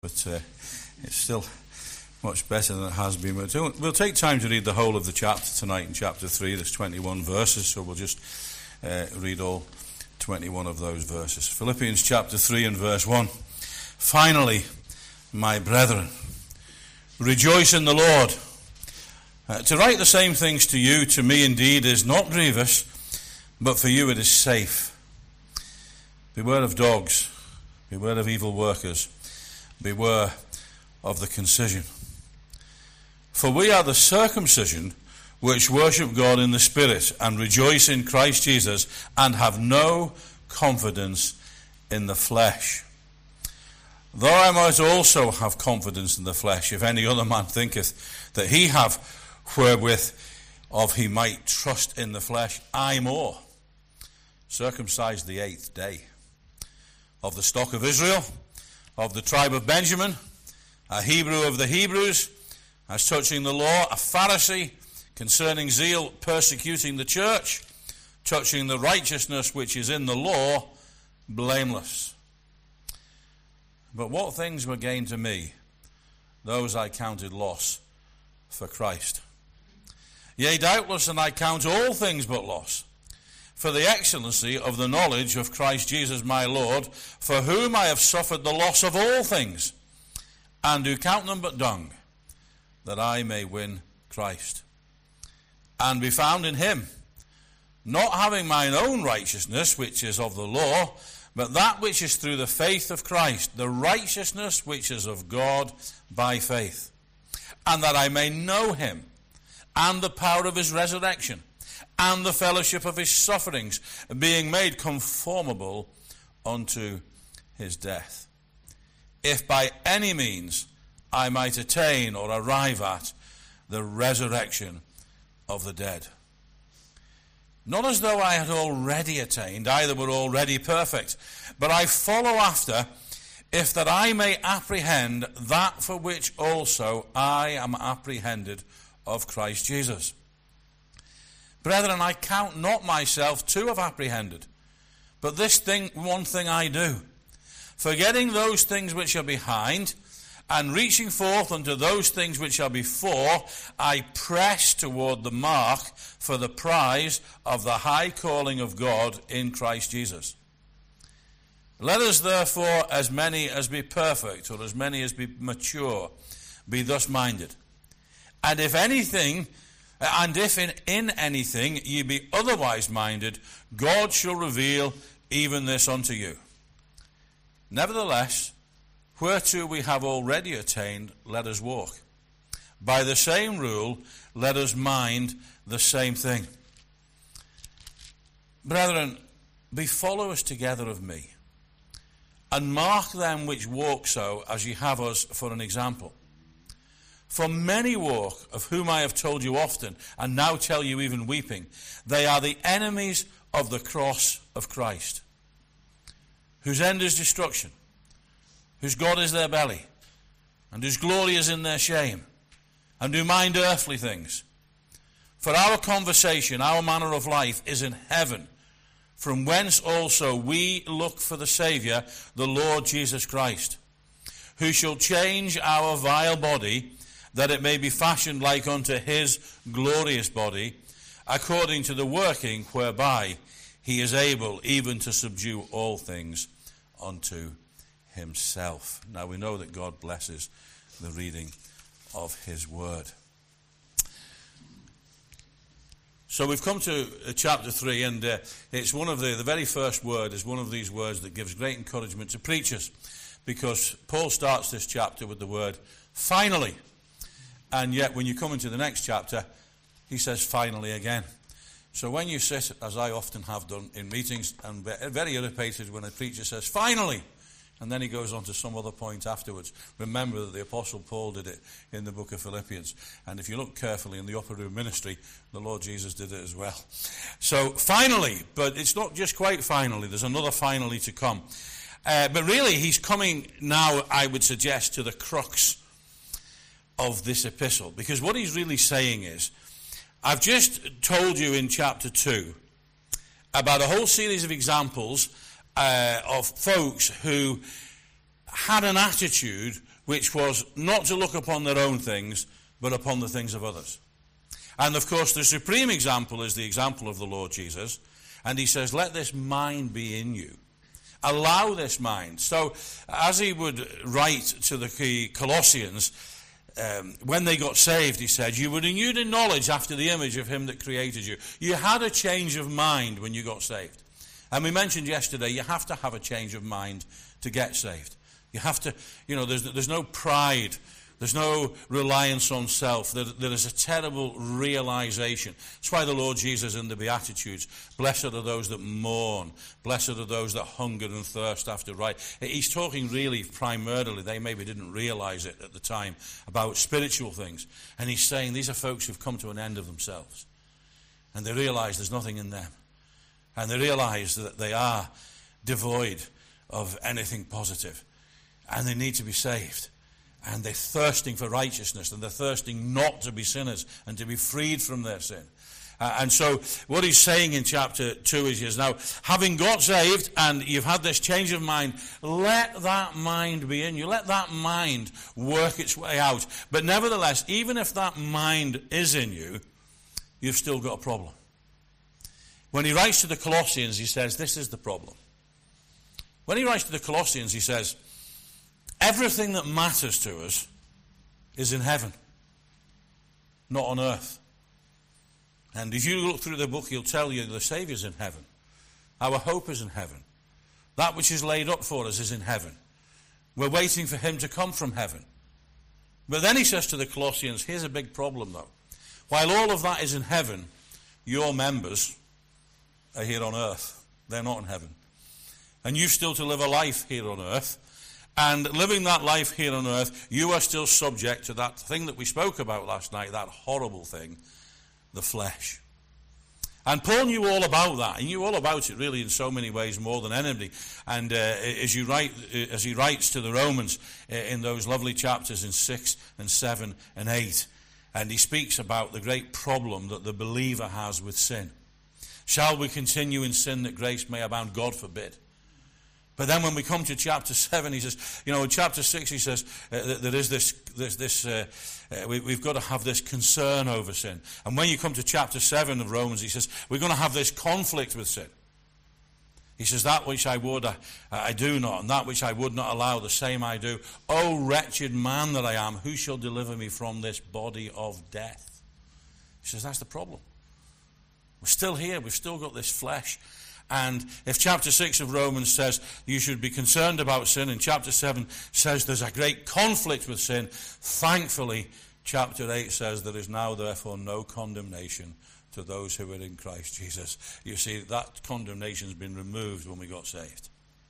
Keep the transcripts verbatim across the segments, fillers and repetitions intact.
but uh, it's still much better than it has been. We'll take time to read the whole of the chapter tonight in chapter three. There's twenty-one verses, so we'll just uh, read all twenty-one of those verses. Philippians chapter three and verse one. Finally, my brethren, rejoice in the Lord. Uh, to write the same things to you, to me indeed, is not grievous, but for you it is safe. Beware of dogs, beware of evil workers, beware of the concision. For we are the circumcision which worship God in the Spirit and rejoice in Christ Jesus and have no confidence in the flesh. Though I might also have confidence in the flesh, if any other man thinketh that he have wherewith of he might trust in the flesh, I more, circumcised the eighth day, of the stock of Israel, of the tribe of Benjamin, a Hebrew of the Hebrews, as touching the law, a Pharisee, concerning zeal, persecuting the church, touching the righteousness which is in the law, blameless. But what things were gain to me, those I counted loss for Christ. Yea, doubtless, and I count all things but loss, for the excellency of the knowledge of Christ Jesus my Lord, for whom I have suffered the loss of all things, and do count them but dung, that I may win Christ, and be found in him, not having mine own righteousness, which is of the law, but that which is through the faith of Christ, the righteousness which is of God by faith, and that I may know him, and the power of his resurrection, and the fellowship of his sufferings, being made conformable unto his death, if by any means I might attain or arrive at the resurrection of the dead. Not as though I had already attained, either were already perfect, but I follow after, if that I may apprehend that for which also I am apprehended of Christ Jesus. Brethren, I count not myself to have apprehended, but this thing, one thing I do, forgetting those things which are behind, and reaching forth unto those things which are before, I press toward the mark for the prize of the high calling of God in Christ Jesus. Let us therefore, as many as be perfect, or as many as be mature, be thus minded. And if anything, and if in, in anything ye be otherwise minded, God shall reveal even this unto you. Nevertheless, whereto we have already attained, let us walk. By the same rule, let us mind the same thing. Brethren, be followers together of me, and mark them which walk so, as ye have us for an example. For many walk, of whom I have told you often, and now tell you even weeping, they are the enemies of the cross of Christ, whose end is destruction, whose God is their belly, and whose glory is in their shame, and who mind earthly things. For our conversation, our manner of life is in heaven, from whence also we look for the Saviour, the Lord Jesus Christ, who shall change our vile body, that it may be fashioned like unto his glorious body, according to the working whereby he is able even to subdue all things unto himself. Now we know that God blesses the reading of his word. So we've come to uh, chapter three, and uh, it's one of the, the very first word is one of these words that gives great encouragement to preachers, because Paul starts this chapter with the word finally, and yet when you come into the next chapter, he says finally again. So when you sit, as I often have done in meetings, and very irritated when a preacher says finally, and then he goes on to some other point afterwards. Remember that the Apostle Paul did it in the book of Philippians. And if you look carefully in the upper room ministry, the Lord Jesus did it as well. So finally, but it's not just quite finally. There's another finally to come. Uh, but really, he's coming now, I would suggest, to the crux of this epistle. Because what he's really saying is, I've just told you in chapter two about a whole series of examples uh, of folks who had an attitude which was not to look upon their own things, but upon the things of others. And of course, the supreme example is the example of the Lord Jesus. And he says, let this mind be in you. Allow this mind. So, as he would write to the Colossians, um, when they got saved, he said, you were renewed in knowledge after the image of him that created you. You had a change of mind when you got saved. And we mentioned yesterday, you have to have a change of mind to get saved. You have to, you know, there's, there's no pride. There's no reliance on self. There, there is a terrible realization. That's why the Lord Jesus in the Beatitudes, blessed are those that mourn, blessed are those that hunger and thirst after right. He's talking really primarily, they maybe didn't realize it at the time, about spiritual things. And he's saying these are folks who've come to an end of themselves. And they realize there's nothing in them. And they realize that they are devoid of anything positive. And they need to be saved. And they're thirsting for righteousness, and they're thirsting not to be sinners and to be freed from their sin. Uh, and so what he's saying in chapter two is, is now, having got saved and you've had this change of mind, let that mind be in you. Let that mind work its way out. But nevertheless, even if that mind is in you, you've still got a problem. When he writes to the Colossians, he says, this is the problem. When he writes to the Colossians, he says, everything that matters to us is in heaven, not on earth. And if you look through the book, he'll tell you the Saviour's in heaven. Our hope is in heaven. That which is laid up for us is in heaven. We're waiting for him to come from heaven. But then he says to the Colossians, here's a big problem though. While all of that is in heaven, your members are here on earth. They're not in heaven. And you've still to live a life here on earth. And living that life here on earth, you are still subject to that thing that we spoke about last night, that horrible thing, the flesh. And Paul knew all about that. He knew all about it really in so many ways, more than anybody. And uh, as, you write, as he writes to the Romans uh, in those lovely chapters in six and seven and eight, and he speaks about the great problem that the believer has with sin. Shall we continue in sin that grace may abound? God forbid. But then when we come to chapter seven, he says, you know, in chapter six, he says, uh, that there is this, this, this uh, uh, we, we've got to have this concern over sin. And when you come to chapter seven of Romans, he says, we're going to have this conflict with sin. He says, that which I would, I, I do not, and that which I would not allow, the same I do. O wretched man that I am, who shall deliver me from this body of death? He says, that's the problem. We're still here, we've still got this flesh. And if chapter six of Romans says you should be concerned about sin, and chapter seven says there's a great conflict with sin, thankfully, chapter eight says there is now therefore no condemnation to those who are in Christ Jesus. You see, that condemnation has been removed when we got saved.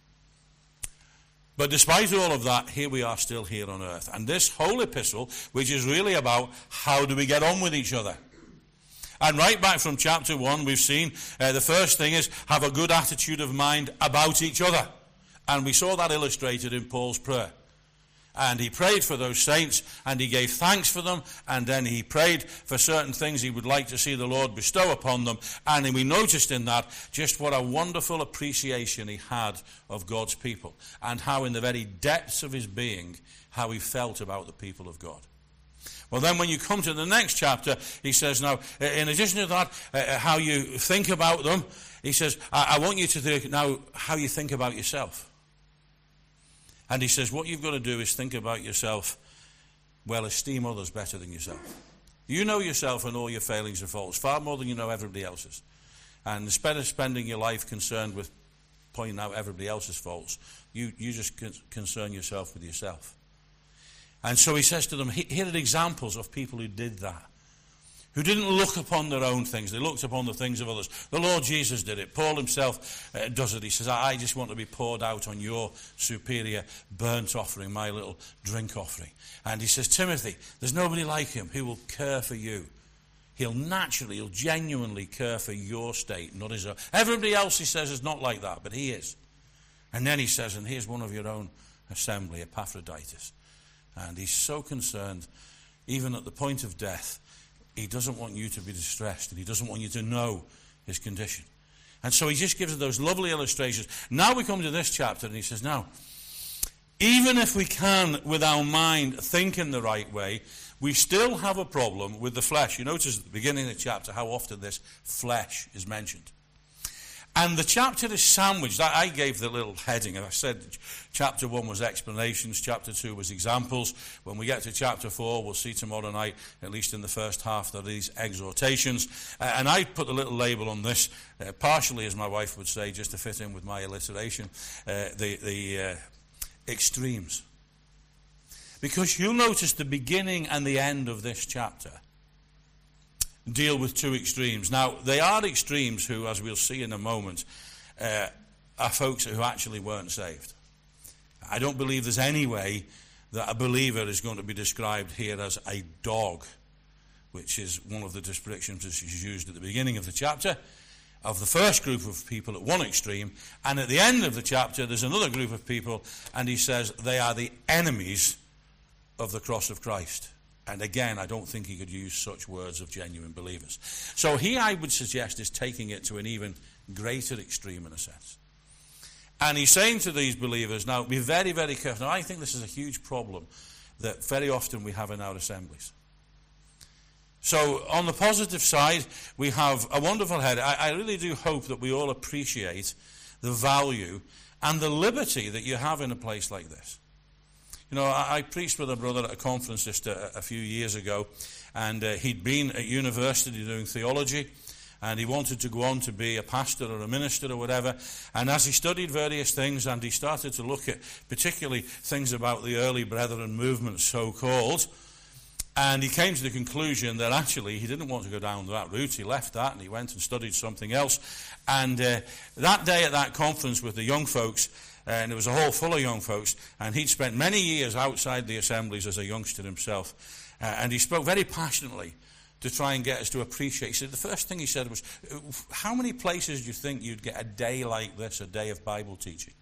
But despite all of that, here we are still here on earth. And this whole epistle, which is really about how do we get on with each other. And right back from chapter one, we've seen uh, the first thing is have a good attitude of mind about each other. And we saw that illustrated in Paul's prayer. And he prayed for those saints, and he gave thanks for them, and then he prayed for certain things he would like to see the Lord bestow upon them. And we noticed in that just what a wonderful appreciation he had of God's people, and how in the very depths of his being, how he felt about the people of God. Well, then when you come to the next chapter, he says, now, in addition to that, uh, how you think about them, he says, I, I want you to think now how you think about yourself. And he says, what you've got to do is think about yourself, well, esteem others better than yourself. You know yourself and all your failings and faults far more than you know everybody else's. And instead of spending your life concerned with pointing out everybody else's faults, you, you just con- concern yourself with yourself. And so he says to them, here are examples of people who did that, who didn't look upon their own things. They looked upon the things of others. The Lord Jesus did it. Paul himself uh, does it. He says, I just want to be poured out on your superior burnt offering, my little drink offering. And he says, Timothy, there's nobody like him who will care for you. He'll naturally, he'll genuinely care for your state, not his own. Everybody else, he says, is not like that, but he is. And then he says, and here's one of your own assembly, Epaphroditus. And he's so concerned, even at the point of death, he doesn't want you to be distressed, and he doesn't want you to know his condition. And so he just gives us those lovely illustrations. Now we come to this chapter, and he says, now, Even if we can, with our mind, think in the right way, we still have a problem with the flesh. You notice at the beginning of the chapter how often this flesh is mentioned. And the chapter is sandwiched. I gave the little heading, and I said chapter one was explanations, chapter two was examples. When we get to chapter four, we'll see tomorrow night, at least in the first half, that are these exhortations. Uh, and I put a little label on this, uh, partially, as my wife would say, just to fit in with my alliteration, uh, the, the uh, extremes. Because you'll notice the beginning and the end of this chapter deal with two extremes. Now, they are extremes who, as we'll see in a moment, uh, are folks who actually weren't saved. I don't believe there's any way that a believer is going to be described here as a dog, which is one of the descriptions that is used at the beginning of the chapter, of the first group of people at one extreme, and at the end of the chapter there's another group of people, and he says they are the enemies of the cross of Christ. And again, I don't think he could use such words of genuine believers. So he, I would suggest, is taking it to an even greater extreme in a sense. And he's saying to these believers, now, be very, very careful. Now, I think this is a huge problem that very often we have in our assemblies. So, on the positive side, we have a wonderful head. I, I really do hope that we all appreciate the value and the liberty that you have in a place like this. You know, I, I preached with a brother at a conference just a, a few years ago, and uh, he'd been at university doing theology, and he wanted to go on to be a pastor or a minister or whatever. And as he studied various things, and he started to look at particularly things about the early Brethren movement, so-called, and he came to the conclusion that actually he didn't want to go down that route. He left that and he went and studied something else. And uh, that day at that conference with the young folks, Uh, and there was a hall full of young folks, and he'd spent many years outside the assemblies as a youngster himself, uh, and he spoke very passionately to try and get us to appreciate. He said, the first thing he said was, how many places do you think you'd get a day like this, a day of Bible teaching?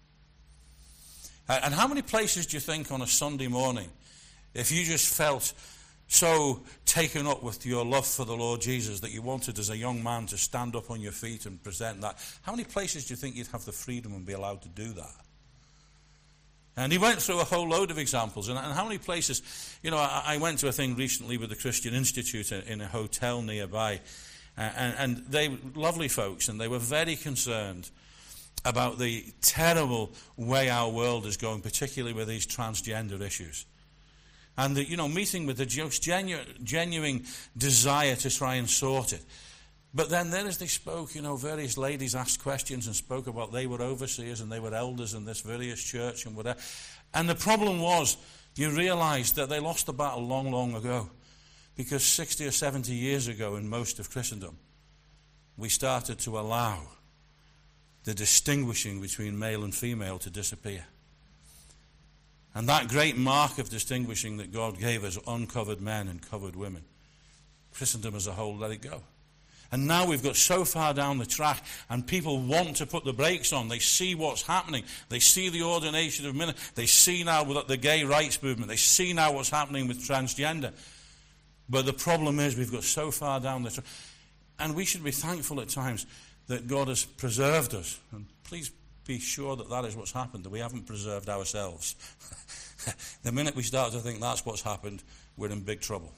Uh, and how many places do you think on a Sunday morning, if you just felt so taken up with your love for the Lord Jesus that you wanted as a young man to stand up on your feet and present that, how many places do you think you'd have the freedom and be allowed to do that? And he went through a whole load of examples. And, and how many places, you know, I, I went to a thing recently with the Christian Institute in, in a hotel nearby. Uh, and, and they were lovely folks, and they were very concerned about the terrible way our world is going, particularly with these transgender issues. And, the, you know, meeting with the just genuine, genuine desire to try and sort it. But then then as they spoke, you know, various ladies asked questions and spoke about they were overseers and they were elders in this various church and whatever. And the problem was, you realized that they lost the battle long, long ago. Because sixty or seventy years ago in most of Christendom, we started to allow the distinguishing between male and female to disappear. And that great mark of distinguishing that God gave us, uncovered men and covered women, Christendom as a whole let it go. And now we've got so far down the track, and people want to put the brakes on. They see what's happening. They see the ordination of ministers. They see now with the gay rights movement. They see now what's happening with transgender. But the problem is we've got so far down the track. And we should be thankful at times that God has preserved us. And please be sure that that is what's happened, that we haven't preserved ourselves. The minute we start to think that's what's happened, we're in big trouble.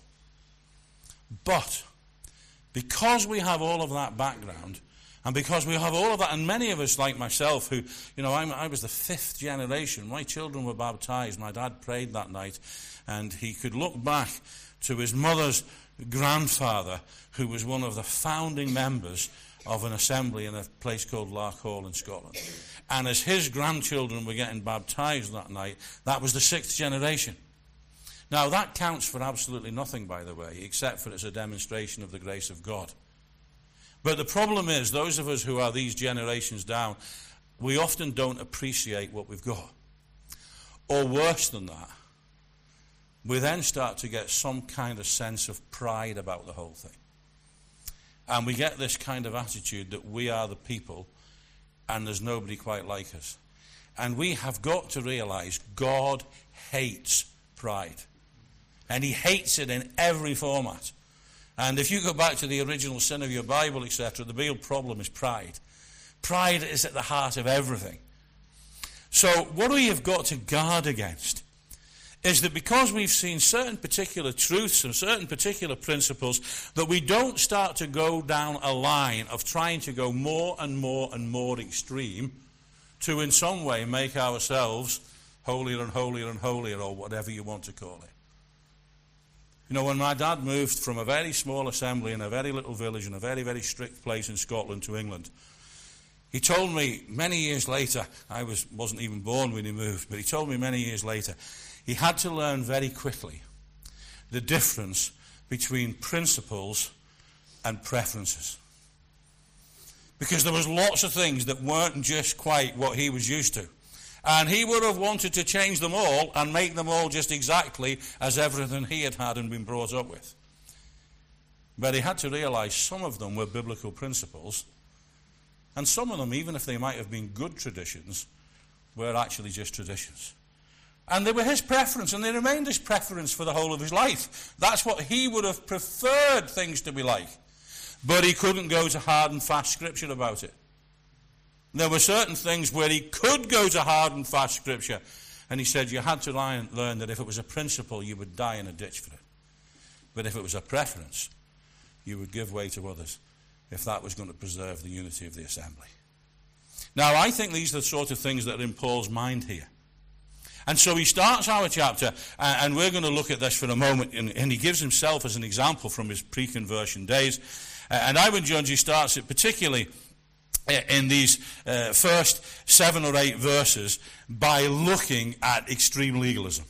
But because we have all of that background, and because we have all of that, and many of us, like myself, who, you know, I'm, I was the fifth generation. My children were baptized. My dad prayed that night, and he could look back to his mother's grandfather, who was one of the founding members of an assembly in a place called Lark Hall in Scotland. And as his grandchildren were getting baptized that night, that was the sixth generation. Now, that counts for absolutely nothing, by the way, except for it's a demonstration of the grace of God. But the problem is, those of us who are these generations down, we often don't appreciate what we've got. Or worse than that, we then start to get some kind of sense of pride about the whole thing. And we get this kind of attitude that we are the people and there's nobody quite like us. And we have got to realize God hates pride. And he hates it in every format. And if you go back to the original sin of your Bible, et cetera, the real problem is pride. Pride is at the heart of everything. So what we have got to guard against is that because we've seen certain particular truths and certain particular principles, that we don't start to go down a line of trying to go more and more and more extreme to in some way make ourselves holier and holier and holier, or whatever you want to call it. You know, when my dad moved from a very small assembly in a very little village in a very, very strict place in Scotland to England, he told me many years later, I was, wasn't even born when he moved, but he told me many years later, he had to learn very quickly the difference between principles and preferences. Because there was lots of things that weren't just quite what he was used to. And he would have wanted to change them all and make them all just exactly as everything he had had and been brought up with. But he had to realize some of them were biblical principles, and some of them, even if they might have been good traditions, were actually just traditions. And they were his preference, and they remained his preference for the whole of his life. That's what he would have preferred things to be like. But he couldn't go to hard and fast scripture about it. There were certain things where he could go to hard and fast scripture, and he said you had to learn that if it was a principle, you would die in a ditch for it. But if it was a preference, you would give way to others if that was going to preserve the unity of the assembly. Now, I think these are the sort of things that are in Paul's mind here. And so he starts our chapter, and we're going to look at this for a moment, and he gives himself as an example from his pre-conversion days. And I would judge he starts it particularly in these uh, first seven or eight verses by looking at extreme legalism.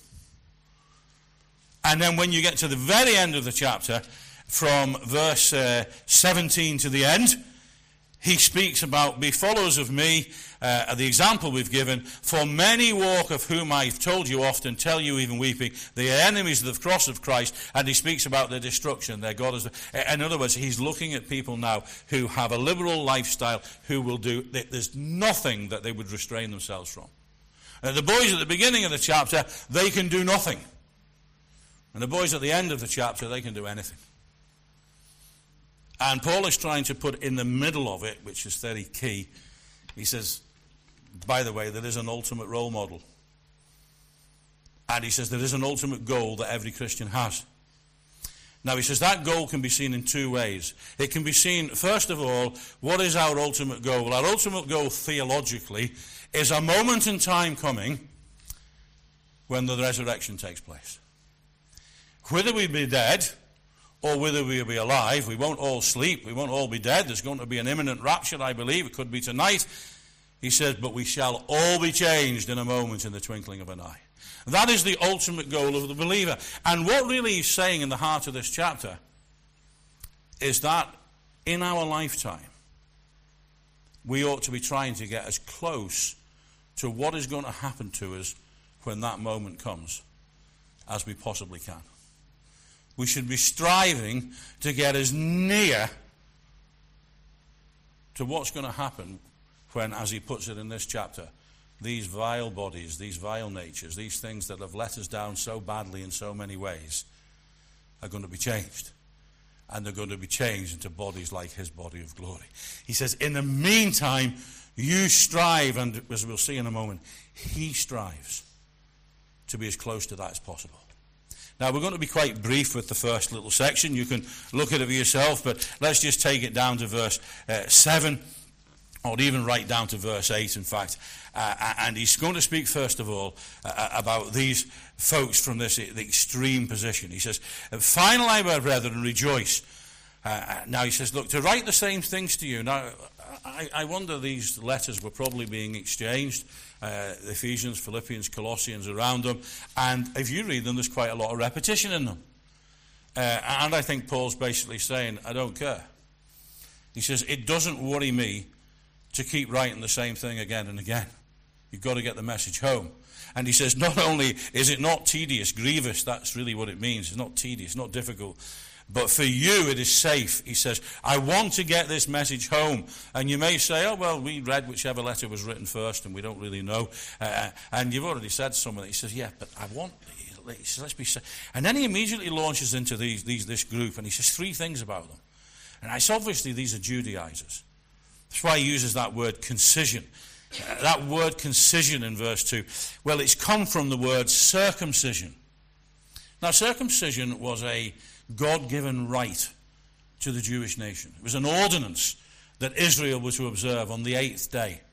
And then when you get to the very end of the chapter, from verse uh, seventeen to the end, he speaks about, be followers of me, uh, the example we've given, for many walk, of whom I've told you often, tell you even weeping, they are enemies of the cross of Christ, and he speaks about their destruction, their God is... In other words, he's looking at people now who have a liberal lifestyle, who will do... There's nothing that they would restrain themselves from. Uh, the boys at the beginning of the chapter, they can do nothing. And the boys at the end of the chapter, they can do anything. And Paul is trying to put in the middle of it, which is very key. He says, by the way, there is an ultimate role model. And he says there is an ultimate goal that every Christian has. Now he says that goal can be seen in two ways. It can be seen, first of all, what is our ultimate goal? Our ultimate goal theologically is a moment in time coming when the resurrection takes place. Whether we be dead or whether we will be alive, we won't all sleep, we won't all be dead. There's going to be an imminent rapture, I believe. It could be tonight. He says, but we shall all be changed in a moment, in the twinkling of an eye. That is the ultimate goal of the believer. And what really he's saying in the heart of this chapter is that in our lifetime, we ought to be trying to get as close to what is going to happen to us when that moment comes as we possibly can. We should be striving to get as near to what's going to happen when, as he puts it in this chapter, these vile bodies, these vile natures, these things that have let us down so badly in so many ways are going to be changed. And they're going to be changed into bodies like his body of glory. He says, in the meantime, you strive, and as we'll see in a moment, he strives to be as close to that as possible. Now, we're going to be quite brief with the first little section. You can look at it for yourself, but let's just take it down to verse uh, seven, or even right down to verse eight, in fact. Uh, and he's going to speak, first of all, uh, about these folks from this the extreme position. He says, finally, my brethren, rejoice. Uh, now, he says, look, to write the same things to you. Now, I, I wonder these letters were probably being exchanged. Uh, Ephesians, Philippians, Colossians around them. And if you read them, there's quite a lot of repetition in them. Uh, and I think Paul's basically saying, I don't care. He says, it doesn't worry me to keep writing the same thing again and again. You've got to get the message home. And he says, not only is it not tedious, grievous, that's really what it means. It's not tedious, not difficult. But for you it is safe. He says, I want to get this message home. And you may say, oh, well, we read whichever letter was written first and we don't really know. Uh, and you've already said some of it. He says, yeah, but I want, he says, let's be safe. And then he immediately launches into these, these, this group, and he says three things about them. And it's obviously these are Judaizers. That's why he uses that word concision. Uh, that word concision in verse two, well, it's come from the word circumcision. Now, circumcision was a God-given right to the Jewish nation. It was an ordinance that Israel was to observe on the eighth day.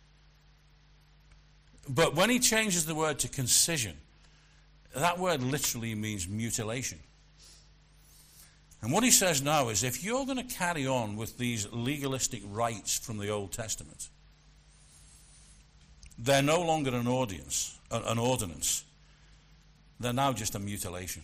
But when he changes the word to concision, that word literally means mutilation. And what he says now is, if you're going to carry on with these legalistic rites from the Old Testament, they're no longer an audience, an ordinance. They're now just a mutilation.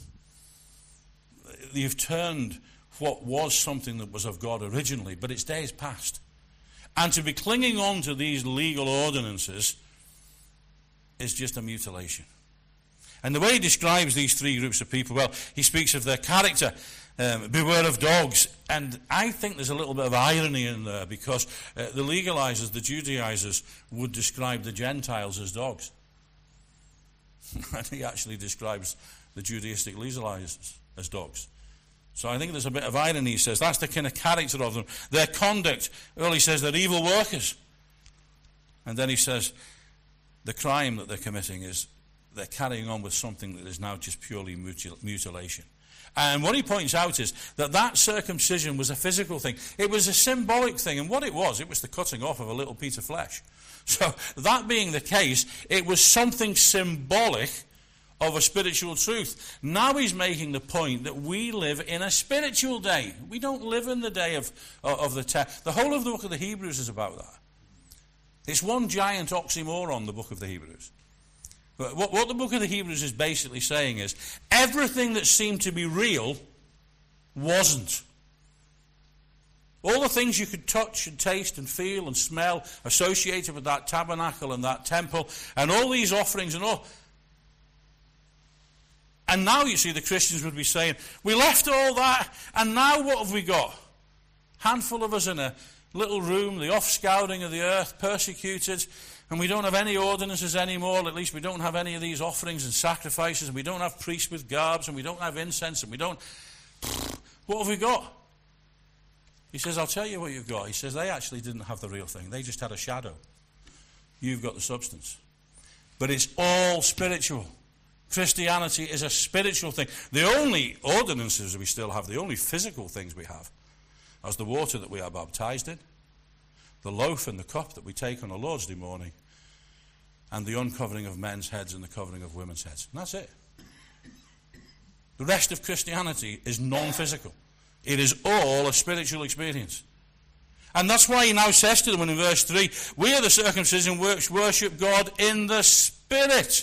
You've turned what was something that was of God originally, but its day is past. And to be clinging on to these legal ordinances is just a mutilation. And the way he describes these three groups of people, well, he speaks of their character. Um, beware of dogs. And I think there's a little bit of irony in there, because uh, the legalizers, the Judaizers, would describe the Gentiles as dogs. And he actually describes the Judaistic legalizers as dogs. So I think there's a bit of irony. He says that's the kind of character of them. Their conduct, well, he says they're evil workers. And then he says the crime that they're committing is they're carrying on with something that is now just purely mutil- mutilation. And what he points out is that that circumcision was a physical thing. It was a symbolic thing. And what it was, it was the cutting off of a little piece of flesh. So that being the case, it was something symbolic of a spiritual truth. Now he's making the point that we live in a spiritual day. We don't live in the day of, of the text. The whole of the book of the Hebrews is about that. It's one giant oxymoron, the book of the Hebrews. What, what the book of the Hebrews is basically saying is, everything that seemed to be real wasn't. All the things you could touch and taste and feel and smell associated with that tabernacle and that temple and all these offerings and all. And now you see the Christians would be saying, we left all that and now what have we got? Handful of us in a little room, the offscouring of the earth, persecuted, and we don't have any ordinances anymore. At least we don't have any of these offerings and sacrifices, and we don't have priests with garbs, and we don't have incense, and we don't... What have we got? He says, I'll tell you what you've got. He says, they actually didn't have the real thing. They just had a shadow. You've got the substance. But it's all spiritual. Christianity is a spiritual thing. The only ordinances we still have, the only physical things we have, is the water that we are baptized in, the loaf and the cup that we take on a Lord's Day morning, and the uncovering of men's heads and the covering of women's heads. And that's it. The rest of Christianity is non-physical. It is all a spiritual experience. And that's why he now says to them in verse three, we are the circumcision which worship God in the Spirit,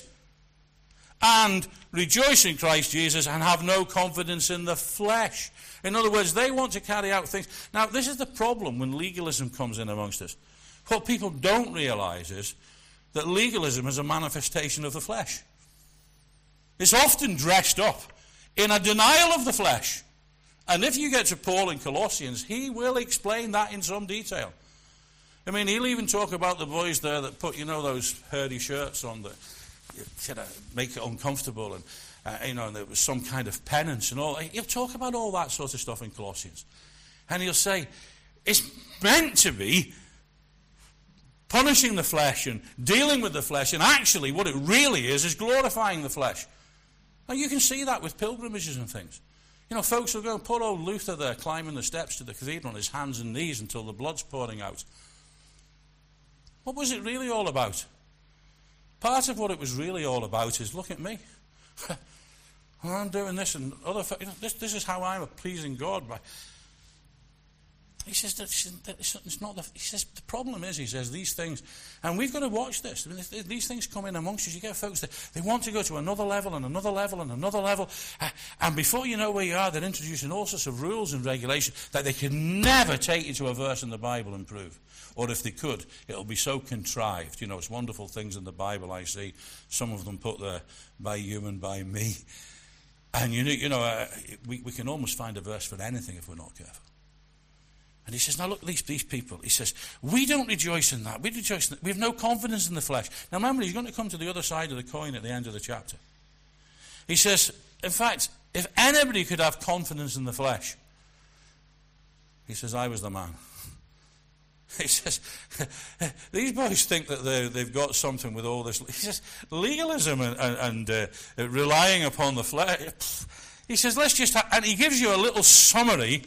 and rejoice in Christ Jesus, and have no confidence in the flesh. In other words, they want to carry out things. Now, this is the problem when legalism comes in amongst us. What people don't realize is that legalism is a manifestation of the flesh. It's often dressed up in a denial of the flesh. And if you get to Paul in Colossians, he will explain that in some detail. I mean, he'll even talk about the boys there that put, you know, those hairy shirts on that kind of make it uncomfortable, and uh, you know, and there was some kind of penance and all. He'll talk about all that sort of stuff in Colossians, and he'll say it's meant to be punishing the flesh and dealing with the flesh, and actually, what it really is is glorifying the flesh. Now you can see that with pilgrimages and things. You know, folks will go and put old Luther there climbing the steps to the cathedral on his hands and knees until the blood's pouring out. What was it really all about? Part of what it was really all about is, look at me. Well, I'm doing this and other. You know, this, this is how I'm a pleasing God. By. He says that it's not the. He says the problem is, he says these things, and we've got to watch this. I mean, these things come in amongst us. You get folks that they want to go to another level and another level and another level, and before you know where you are, they're introducing all sorts of rules and regulations that they can never take you to a verse in the Bible and prove. Or if they could, it'll be so contrived. You know, it's wonderful things in the Bible I see. Some of them put there, by you and by me. And you know, you know uh, we, we can almost find a verse for anything if we're not careful. And he says, now look at these, these people. He says, we don't rejoice in that. We rejoice in that. We have no confidence in the flesh. Now remember, he's going to come to the other side of the coin at the end of the chapter. He says, in fact, if anybody could have confidence in the flesh, he says, I was the man. He says, these boys think that they've got something with all this. He says, legalism and, and, and uh, relying upon the flesh. He says, let's just, ha-, and he gives you a little summary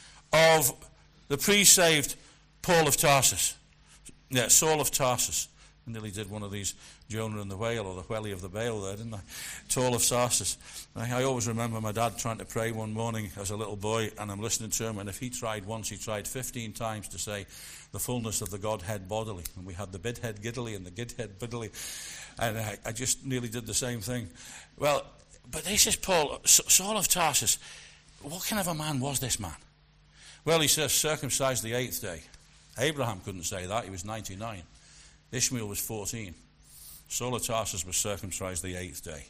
of the pre-saved Paul of Tarsus. Yeah, Saul of Tarsus. I nearly did one of these Jonah and the whale, or the whelly of the Baal there, didn't I? Saul of Tarsus. I, I always remember my dad trying to pray one morning as a little boy, and I'm listening to him, and if he tried once, he tried fifteen times to say the fullness of the Godhead bodily. And we had the bidhead giddily and the gidhead biddily. And I, I just nearly did the same thing. Well, but this is Paul, Saul of Tarsus. What kind of a man was this man? Well, he says, circumcised the eighth day. Abraham couldn't say that. He was ninety-nine. Ishmael was fourteen. Saul of Tarsus was circumcised the eighth day.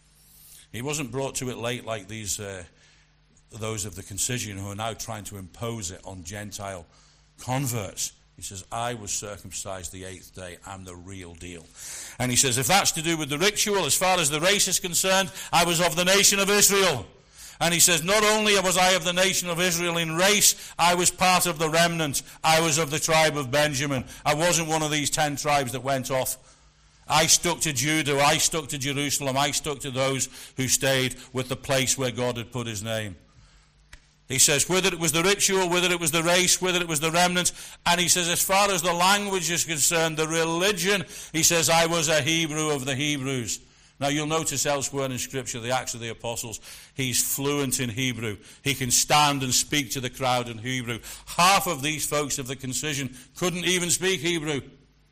He wasn't brought to it late like these, uh, those of the concision who are now trying to impose it on Gentile converts. He says, I was circumcised the eighth day. I'm the real deal. And he says, if that's to do with the ritual, as far as the race is concerned, I was of the nation of Israel. And he says, not only was I of the nation of Israel in race, I was part of the remnant. I was of the tribe of Benjamin. I wasn't one of these ten tribes that went off. I stuck to Judah. I stuck to Jerusalem. I stuck to those who stayed with the place where God had put his name. He says, whether it was the ritual, whether it was the race, whether it was the remnant, and he says, as far as the language is concerned, the religion, he says, I was a Hebrew of the Hebrews. Now, you'll notice elsewhere in Scripture, the Acts of the Apostles, he's fluent in Hebrew. He can stand and speak to the crowd in Hebrew. Half of these folks of the concision couldn't even speak Hebrew.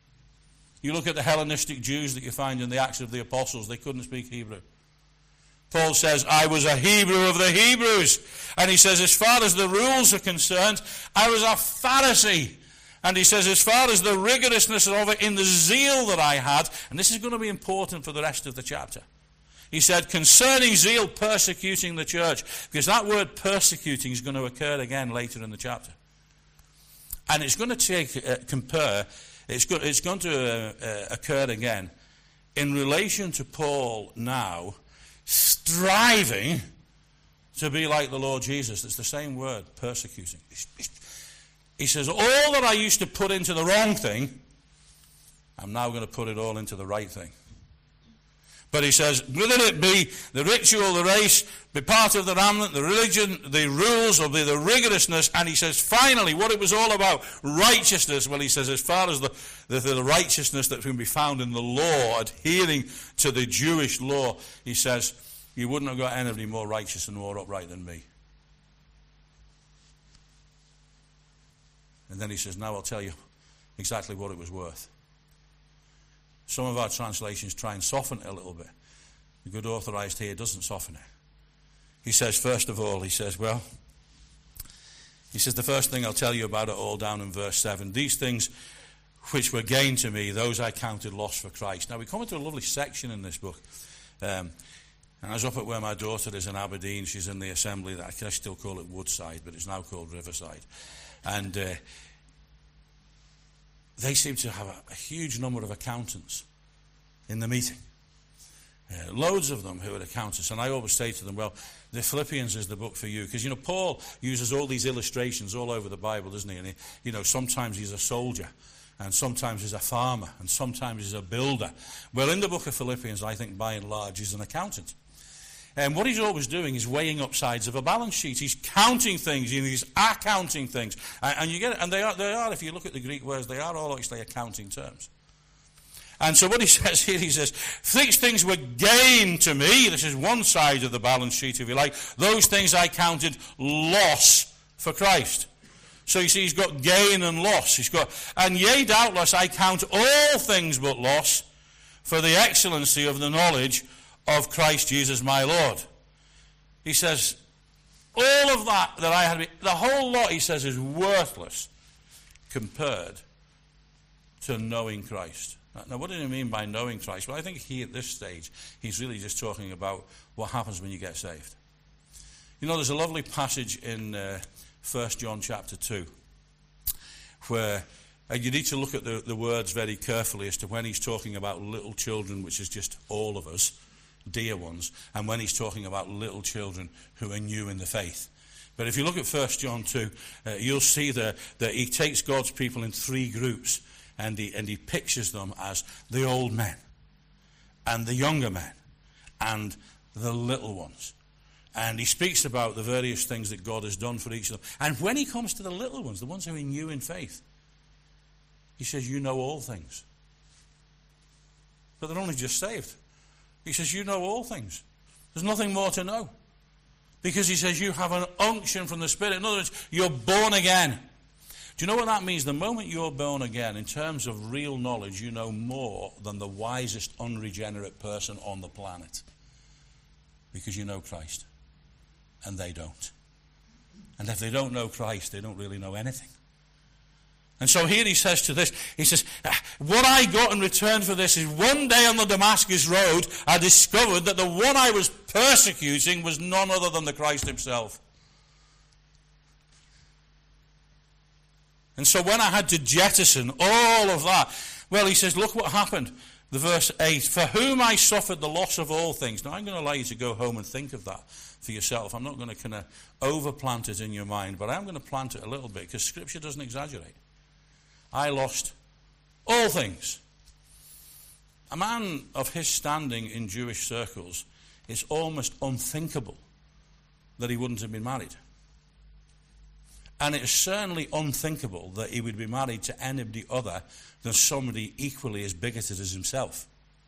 You look at the Hellenistic Jews that you find in the Acts of the Apostles, they couldn't speak Hebrew. Paul says, I was a Hebrew of the Hebrews. And he says, as far as the rules are concerned, I was a Pharisee. And he says, as far as the rigorousness of it in the zeal that I had, and this is going to be important for the rest of the chapter. He said, concerning zeal, persecuting the church. Because that word persecuting is going to occur again later in the chapter. And it's going to take, uh, compare, it's, go, it's going to uh, uh, occur again in relation to Paul now striving to be like the Lord Jesus. It's the same word, persecuting. He says, all that I used to put into the wrong thing, I'm now going to put it all into the right thing. But he says, whether it be the ritual, the race, be part of the remnant, the religion, the rules, or be the rigorousness, and he says, finally, what it was all about, righteousness. Well, he says, as far as the, the, the righteousness that can be found in the law, adhering to the Jewish law, he says, you wouldn't have got anybody more righteous and more upright than me. And then he says, now I'll tell you exactly what it was worth. Some of our translations try and soften it a little bit. The Good Authorized here doesn't soften it. He says, first of all, he says, well, he says, the first thing I'll tell you about it all down in verse seven. These things which were gain to me, those I counted loss for Christ. Now we come into a lovely section in this book. Um, and I was up at where my daughter is in Aberdeen. She's in the assembly that I still call it Woodside, but it's now called Riverside. And uh, they seem to have a, a huge number of accountants in the meeting. Uh, loads of them who are accountants. And I always say to them, well, the Philippians is the book for you. Because, you know, Paul uses all these illustrations all over the Bible, doesn't he? And, he, you know, sometimes he's a soldier. And sometimes he's a farmer. And sometimes he's a builder. Well, in the book of Philippians, I think by and large, he's an accountant. And what he's always doing is weighing up sides of a balance sheet. He's counting things, you know, he's accounting things. And, and you get it, and they are, they are, if you look at the Greek words, they are all actually accounting terms. And so what he says here, he says, these things were gain to me. This is one side of the balance sheet, if you like. Those things I counted loss for Christ. So you see, he's got gain and loss. He's got, and yea, doubtless, I count all things but loss for the excellency of the knowledge of Christ Jesus my Lord. He says, all of that that I had, the whole lot, he says, is worthless compared to knowing Christ. Now, what did he mean by knowing Christ? Well, I think he, at this stage, he's really just talking about what happens when you get saved. You know, there's a lovely passage in uh, First John chapter two where uh, you need to look at the, the words very carefully as to when he's talking about little children, which is just all of us, dear ones, and when he's talking about little children who are new in the faith. But if you look at First John two, uh, you'll see there that he takes God's people in three groups, and he, and he pictures them as the old men, and the younger men, and the little ones. And he speaks about the various things that God has done for each of them. And when he comes to the little ones, the ones who are new in faith, he says, you know all things. But they're only just saved. He says, you know all things. There's nothing more to know. Because he says you have an unction from the Spirit. In other words, you're born again. Do you know what that means? The moment you're born again, in terms of real knowledge, you know more than the wisest unregenerate person on the planet. Because you know Christ. And they don't. And if they don't know Christ, they don't really know anything. And so here he says to this, he says, what I got in return for this is one day on the Damascus road, I discovered that the one I was persecuting was none other than the Christ himself. And so when I had to jettison all of that, well, he says, look what happened. The verse eight, for whom I suffered the loss of all things. Now I'm going to allow you to go home and think of that for yourself. I'm not going to kind of overplant it in your mind, but I'm going to plant it a little bit because Scripture doesn't exaggerate. I lost all things. A man of his standing in Jewish circles, it's almost unthinkable that he wouldn't have been married. And it's certainly unthinkable that he would be married to anybody other than somebody equally as bigoted as himself.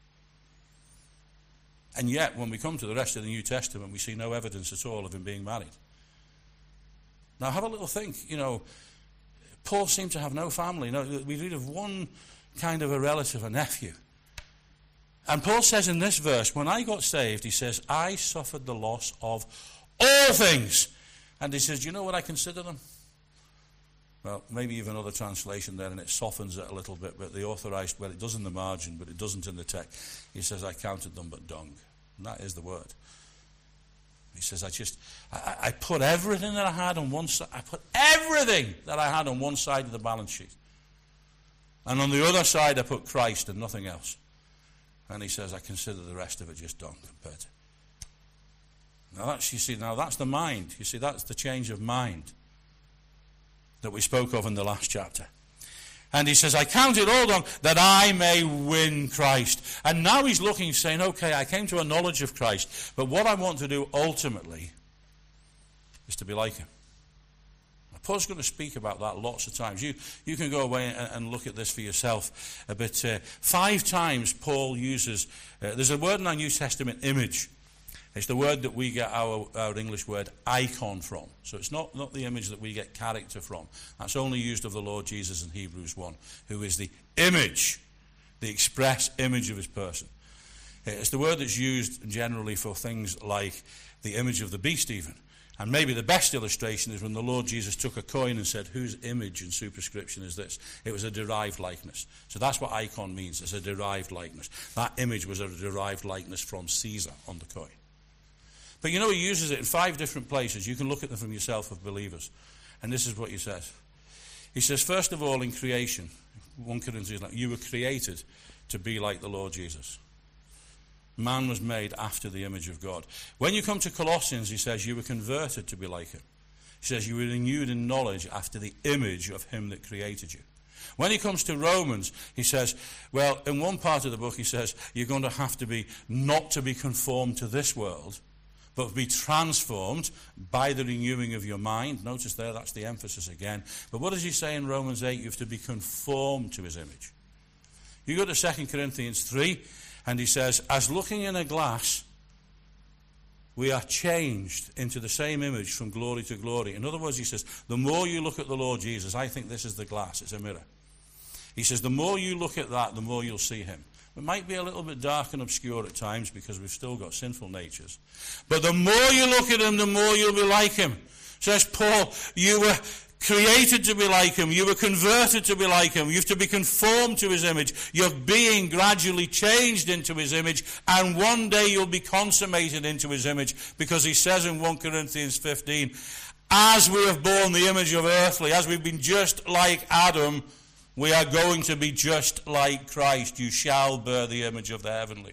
And yet, when we come to the rest of the New Testament, we see no evidence at all of him being married. Now, have a little think, you know, Paul seemed to have no family. No, we read of one kind of a relative, a nephew. And Paul says in this verse, when I got saved, he says, I suffered the loss of all things. And he says, do you know what I consider them? Well, maybe even another translation there, and it softens it a little bit, but the authorized, well, it does in the margin, but it doesn't in the text. He says, I counted them but dung. And that is the word. He says, I just, I, I put everything that I had on one side, I put everything that I had on one side of the balance sheet. And on the other side, I put Christ and nothing else. And he says, I consider the rest of it just dung compared to. Now that's, you see, now that's the mind. You see, that's the change of mind that we spoke of in the last chapter. And he says, I count it all dung that I may win Christ. And now he's looking, saying, okay, I came to a knowledge of Christ, but what I want to do ultimately is to be like him. Now, Paul's going to speak about that lots of times. You, you can go away and, and look at this for yourself. But uh, five times Paul uses, uh, there's a word in our New Testament, image. It's the word that we get our, our English word icon from. So it's not, not the image that we get character from. That's only used of the Lord Jesus in Hebrews one, who is the image, the express image of his person. It's the word that's used generally for things like the image of the beast even. And maybe the best illustration is when the Lord Jesus took a coin and said, whose image and superscription is this? It was a derived likeness. So that's what icon means. It's a derived likeness. That image was a derived likeness from Caesar on the coin. But you know, he uses it in five different places. You can look at them from yourself of believers. And this is what he says. He says, first of all, in creation, First Corinthians, you were created to be like the Lord Jesus. Man was made after the image of God. When you come to Colossians, he says, you were converted to be like him. He says, you were renewed in knowledge after the image of him that created you. When he comes to Romans, he says, well, in one part of the book, he says, you're going to have to be, not to be conformed to this world, but be transformed by the renewing of your mind. Notice there, that's the emphasis again. But what does he say in Romans eight? You have to be conformed to his image. You go to Second Corinthians three, and he says, as looking in a glass, we are changed into the same image from glory to glory. In other words, he says, the more you look at the Lord Jesus, I think this is the glass, it's a mirror. He says, the more you look at that, the more you'll see him. It might be a little bit dark and obscure at times because we've still got sinful natures. But the more you look at him, the more you'll be like him. Says Paul, you were created to be like him. You were converted to be like him. You have to be conformed to his image. You're being gradually changed into his image. And one day you'll be consummated into his image. Because he says in First Corinthians fifteen, as we have borne the image of earthly, as we've been just like Adam, we are going to be just like Christ. You shall bear the image of the heavenly.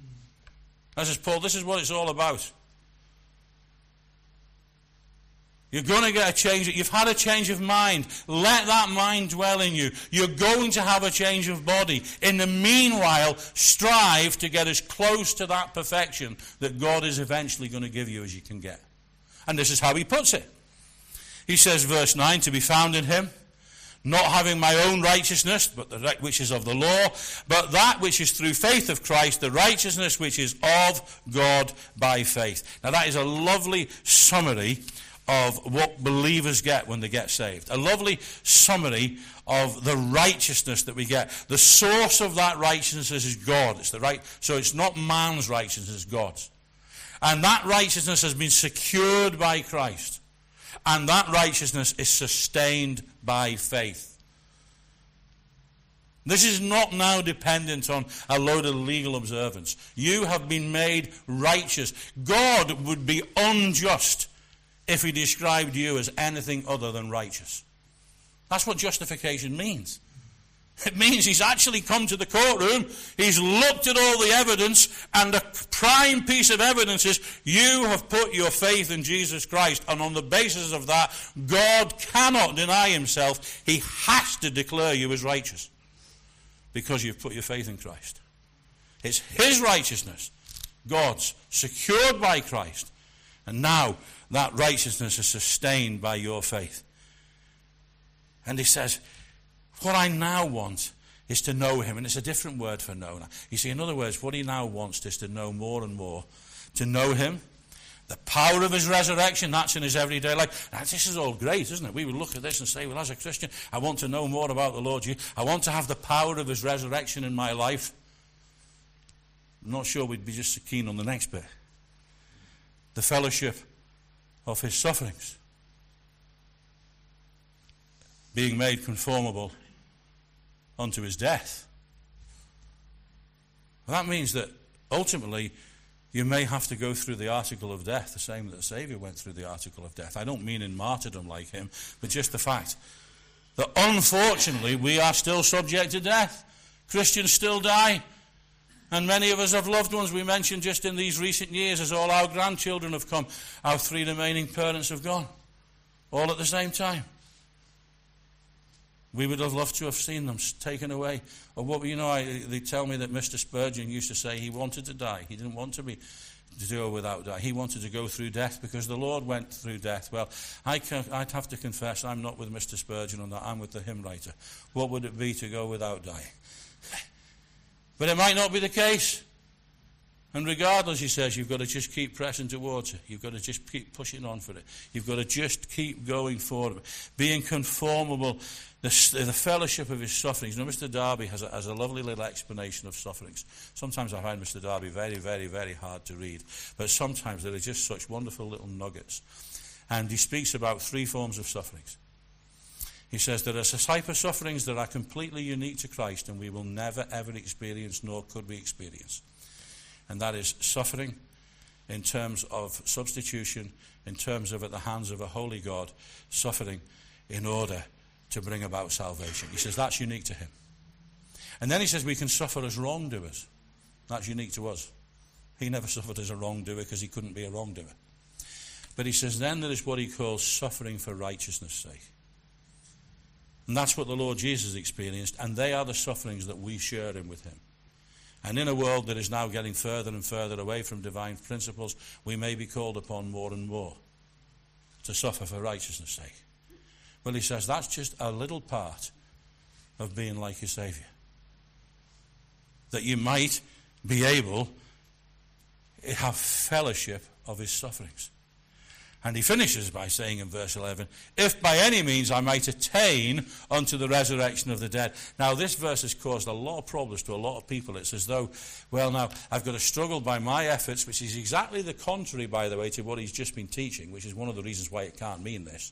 That says Paul, this is what it's all about. You're going to get a change. You've had a change of mind. Let that mind dwell in you. You're going to have a change of body. In the meanwhile, strive to get as close to that perfection that God is eventually going to give you as you can get. And this is how he puts it. He says, verse nine, to be found in him, not having my own righteousness, but the which is of the law, but that which is through faith of Christ, the righteousness which is of God by faith. Now that is a lovely summary of what believers get when they get saved. A lovely summary of the righteousness that we get. The source of that righteousness is God. It's the right. So it's not man's righteousness, it's God's. And that righteousness has been secured by Christ. And that righteousness is sustained by faith. This is not now dependent on a load of legal observance. You have been made righteous. God would be unjust if he described you as anything other than righteous. That's what justification means. It means he's actually come to the courtroom, he's looked at all the evidence, and the prime piece of evidence is you have put your faith in Jesus Christ, and on the basis of that, God cannot deny himself. He has to declare you as righteous because you've put your faith in Christ. It's his righteousness, God's, secured by Christ, and now that righteousness is sustained by your faith. And he says, what I now want is to know him. And it's a different word for know. You see, in other words, what he now wants is to know more and more. To know him, the power of his resurrection, that's in his everyday life. Now, this is all great, isn't it? We would look at this and say, well, as a Christian, I want to know more about the Lord Jesus. I want to have the power of his resurrection in my life. I'm not sure we'd be just so keen on the next bit. The fellowship of his sufferings. Being made conformable unto his death. Well, that means that ultimately you may have to go through the article of death, the same that the Saviour went through the article of death. I don't mean in martyrdom like him, but just the fact that unfortunately we are still subject to death. Christians still die. And many of us have loved ones. We mentioned just in these recent years as all our grandchildren have come, our three remaining parents have gone. All at the same time. We would have loved to have seen them taken away. Or what you know, I, they tell me that Mister Spurgeon used to say he wanted to die. He didn't want to be to do without die. He wanted to go through death because the Lord went through death. Well, I can, I'd have to confess I'm not with Mister Spurgeon on that. I'm with the hymn writer. What would it be to go without dying? But it might not be the case. And regardless, he says, you've got to just keep pressing towards it. You've got to just keep pushing on for it. You've got to just keep going forward. Being conformable, the, the fellowship of his sufferings. Now, Mister Darby has a, has a lovely little explanation of sufferings. Sometimes I find Mister Darby very, very, very hard to read. But sometimes there are just such wonderful little nuggets. And he speaks about three forms of sufferings. He says there are type of sufferings that are completely unique to Christ and we will never, ever experience, nor could we experience. And that is suffering in terms of substitution, in terms of at the hands of a holy God, suffering in order to bring about salvation. He says that's unique to him. And then he says we can suffer as wrongdoers. That's unique to us. He never suffered as a wrongdoer because he couldn't be a wrongdoer. But he says then there is what he calls suffering for righteousness' sake. And that's what the Lord Jesus experienced, and they are the sufferings that we share in with him. And in a world that is now getting further and further away from divine principles, we may be called upon more and more to suffer for righteousness' sake. Well, he says that's just a little part of being like your Saviour. That you might be able to have fellowship of his sufferings. And he finishes by saying in verse eleven, if by any means I might attain unto the resurrection of the dead. Now this verse has caused a lot of problems to a lot of people. It's as though, well now, I've got to struggle by my efforts, which is exactly the contrary, by the way, to what he's just been teaching, which is one of the reasons why it can't mean this.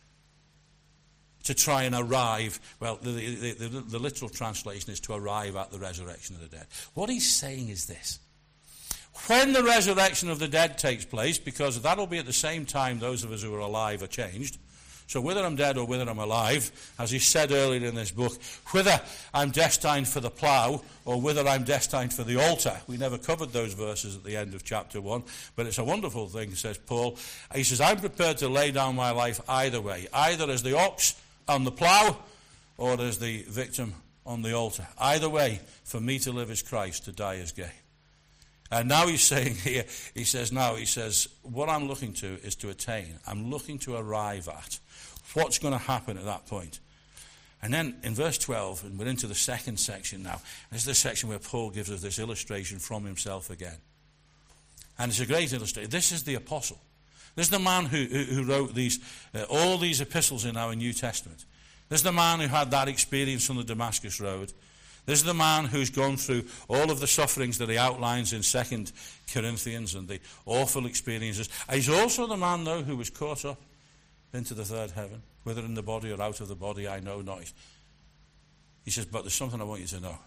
To try and arrive, well, the, the, the, the literal translation is to arrive at the resurrection of the dead. What he's saying is this. When the resurrection of the dead takes place, because that'll be at the same time those of us who are alive are changed, So whether I'm dead or whether I'm alive, as he said earlier in this book, whether I'm destined for the plough or whether I'm destined for the altar. We never covered those verses at the end of chapter one, but it's a wonderful thing, says Paul. He says, I'm prepared to lay down my life either way, either as the ox on the plough or as the victim on the altar. Either way, for me to live is Christ, to die is gain. And now he's saying here, he says now, he says, what I'm looking to is to attain. I'm looking to arrive at. What's going to happen at that point? And then in verse twelve, and we're into the second section now, this is the section where Paul gives us this illustration from himself again. And it's a great illustration. This is the apostle. This is the man who, who, who wrote these, uh, all these epistles in our New Testament. This is the man who had that experience on the Damascus Road. This is the man who's gone through all of the sufferings that he outlines in Second Corinthians and the awful experiences. He's also the man, though, who was caught up into the third heaven, whether in the body or out of the body, I know not. He says, but there's something I want you to know.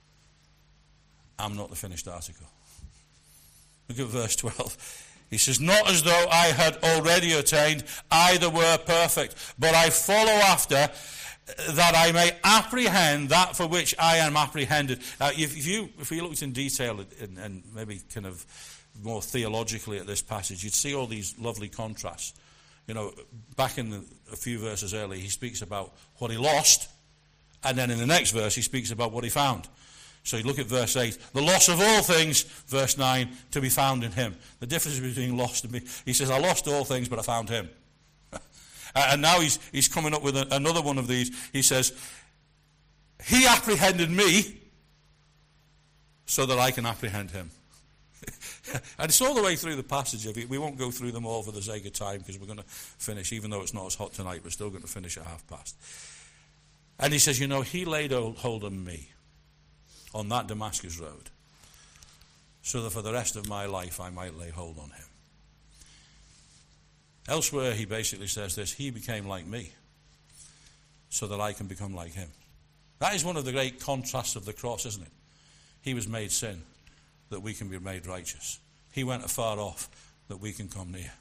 I'm not the finished article. Look at verse twelve. He says, not as though I had already attained, either were perfect, but I follow after, that I may apprehend that for which I am apprehended. Now, if, if you if you looked in detail and, and maybe kind of more theologically at this passage, you'd see all these lovely contrasts. You know, back in the, a few verses earlier, he speaks about what he lost, and then in the next verse, he speaks about what he found. So you look at verse eight, the loss of all things, verse nine, to be found in him. The difference between lost and me. He says, I lost all things, but I found him. And now he's, he's coming up with a, another one of these. He says, he apprehended me so that I can apprehend him. And it's all the way through the passage. We won't go through them all for the sake of time because we're going to finish, even though it's not as hot tonight, we're still going to finish at half past. And he says, you know, he laid hold on me on that Damascus road so that for the rest of my life I might lay hold on him. Elsewhere, he basically says this, he became like me so that I can become like him. That is one of the great contrasts of the cross, isn't it? He was made sin that we can be made righteous. He went afar off that we can come near.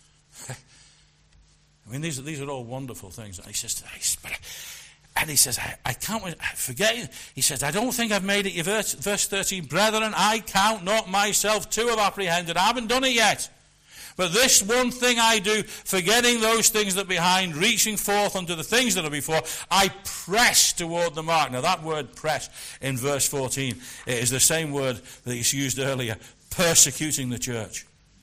I mean, these are, these are all wonderful things. And he says, and he says, I, I can't forget. He says, I don't think I've made it. Verse, verse thirteen, brethren, I count not myself to have apprehended. I haven't done it yet. But this one thing I do, forgetting those things that are behind, reaching forth unto the things that are before, I press toward the mark. Now that word press in verse fourteen is the same word that is used earlier, persecuting the church.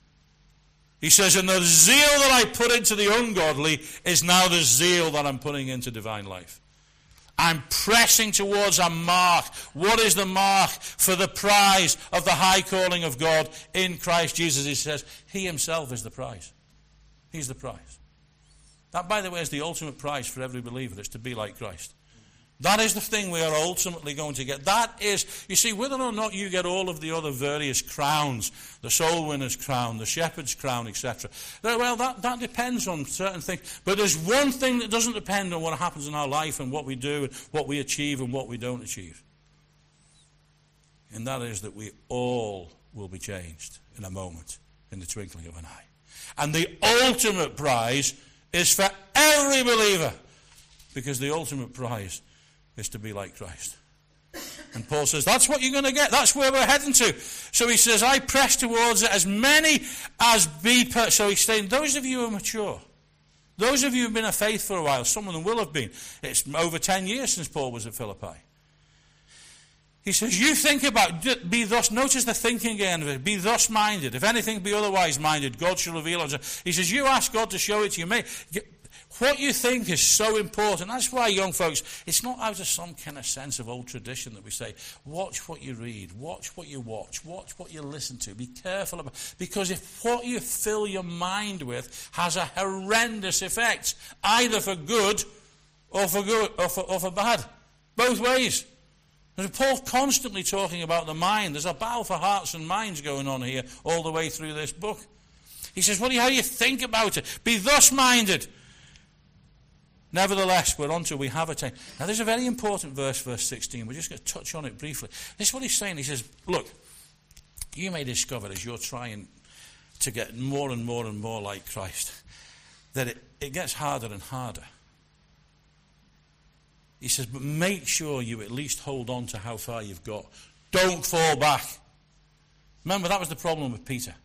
He says, and the zeal that I put into the ungodly is now the zeal that I'm putting into divine life. I'm pressing towards a mark. What is the mark? For the prize of the high calling of God in Christ Jesus. He says, he himself is the prize. He's the prize. That, by the way, is the ultimate prize for every believer. It's to be like Christ. That is the thing we are ultimately going to get. That is, you see, whether or not you get all of the other various crowns, the soul winner's crown, the shepherd's crown, et cetera. Well, that, that depends on certain things. But there's one thing that doesn't depend on what happens in our life and what we do and what we achieve and what we don't achieve. And that is that we all will be changed in a moment, in the twinkling of an eye. And the ultimate prize is for every believer, because the ultimate prize is to be like Christ. And Paul says, that's what you're going to get. That's where we're heading to. So he says, I press towards it as many as be... Per-. So he's saying, those of you who are mature, those of you who have been of faith for a while, some of them will have been. It's over ten years since Paul was at Philippi. He says, you think about, be thus, notice the thinking again of it, be thus minded. If anything be otherwise minded, God shall reveal unto. He says, you ask God to show it to you. May, what you think is so important. That's why, young folks, it's not out of some kind of sense of old tradition that we say, watch what you read, watch what you watch, watch what you listen to. Be careful about it. Because if what you fill your mind with has a horrendous effect, either for good or for good or for, or for bad. Both ways. There's Paul constantly talking about the mind. There's a battle for hearts and minds going on here all the way through this book. He says, what do you, how do you think about it? Be thus minded. Nevertheless, we're on to we have attained. Now, there's a very important verse, verse sixteen. We're just going to touch on it briefly. This is what he's saying. He says, look, you may discover as you're trying to get more and more and more like Christ, that it, it gets harder and harder. He says, but make sure you at least hold on to how far you've got. Don't fall back. Remember, that was the problem with Peter.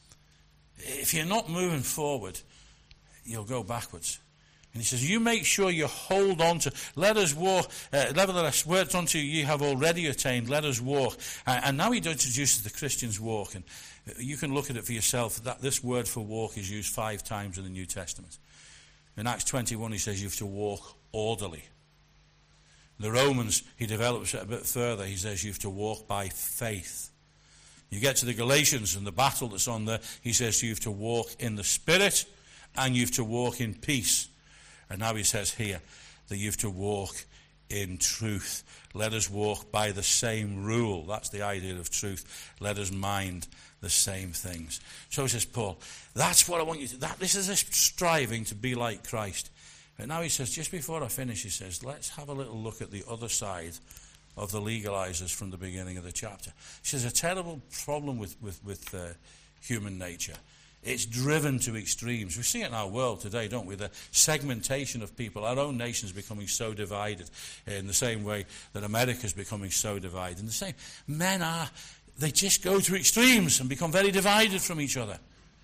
If you're not moving forward, you'll go backwards. And he says, you make sure you hold on to, let us walk, uh, nevertheless, words unto you have already attained, let us walk. Uh, and now he introduces the Christian's walk. And you can look at it for yourself, that this word for walk is used five times in the New Testament. In Acts twenty-one, he says you have to walk orderly. The Romans, he develops it a bit further. He says you have to walk by faith. You get to the Galatians and the battle that's on there, he says you have to walk in the Spirit and you have to walk in peace. And now he says here that you have to walk in truth. Let us walk by the same rule. That's the idea of truth. Let us mind the same things. So says Paul, that's what I want you to, that, this is a striving to be like Christ. And now he says, just before I finish, he says, let's have a little look at the other side of the legalizers from the beginning of the chapter. He says, a terrible problem with, with, with uh, human nature. It's driven to extremes. We see it in our world today, don't we? The segmentation of people. Our own nation is becoming so divided in the same way that America is becoming so divided. In the same, men are, they just go to extremes and become very divided from each other.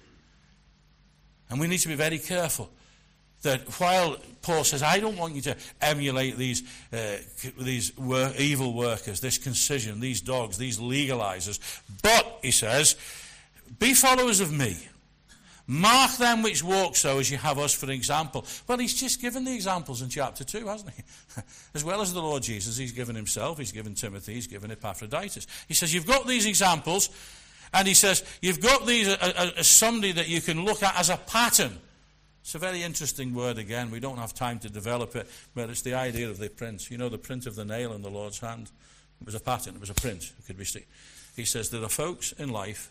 And we need to be very careful that while Paul says, I don't want you to emulate these uh, these wor- evil workers, this concision, these dogs, these legalizers, but, he says, be followers of me. Mark them which walk so as you have us for example. Well, he's just given the examples in chapter two, hasn't he? As well as the Lord Jesus, he's given himself, he's given Timothy, he's given Epaphroditus. He says, you've got these examples, and he says, you've got these as somebody that you can look at as a pattern. It's a very interesting word again. We don't have time to develop it, but it's the idea of the print. You know, the print of the nail in the Lord's hand. It was a pattern, it was a print. It could be seen. He says, there are folks in life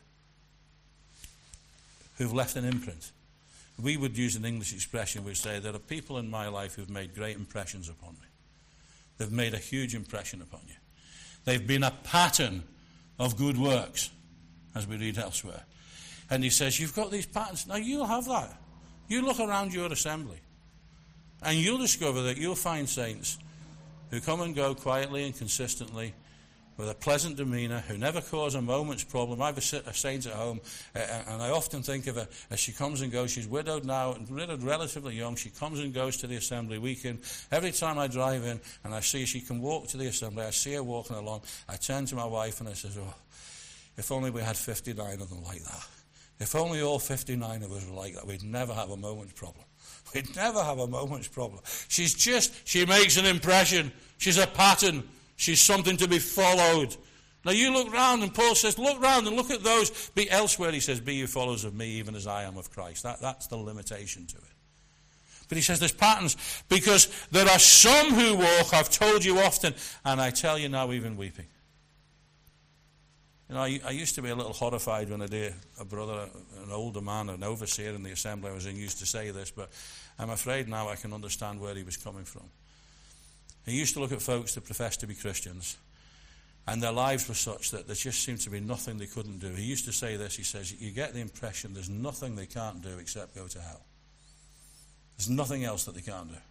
who've left an imprint. We would use an English expression, we'd say, there are people in my life who've made great impressions upon me. They've made a huge impression upon you. They've been a pattern of good works, as we read elsewhere. And he says, you've got these patterns. Now, you'll have that. You look around your assembly, and you'll discover that you'll find saints who come and go quietly and consistently, with a pleasant demeanour, who never cause a moment's problem. I have a, a saint at home, uh, and I often think of her as she comes and goes. She's widowed now, and widowed relatively young. She comes and goes to the assembly week in. Every time I drive in and I see she can walk to the assembly, I see her walking along, I turn to my wife and I say, oh, if only we had fifty-nine of them like that. If only all fifty-nine of us were like that, we'd never have a moment's problem. We'd never have a moment's problem. She's just, she makes an impression. She's a pattern. She's something to be followed. Now you look round, and Paul says, look round and look at those. Be elsewhere, he says, be you followers of me, even as I am of Christ. That, that's the limitation to it. But he says there's patterns, because there are some who walk, I've told you often, and I tell you now even weeping. You know, I, I used to be a little horrified when I hear a brother, an older man, an overseer in the assembly I was in, used to say this, but I'm afraid now I can understand where he was coming from. He used to look at folks that professed to be Christians, and their lives were such that there just seemed to be nothing they couldn't do. He used to say this, he says, you get the impression there's nothing they can't do except go to hell. There's nothing else that they can't do.